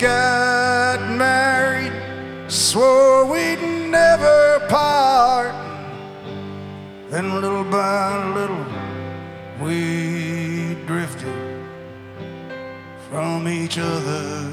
got married, swore we'd never part. Then little by little we drifted from each other.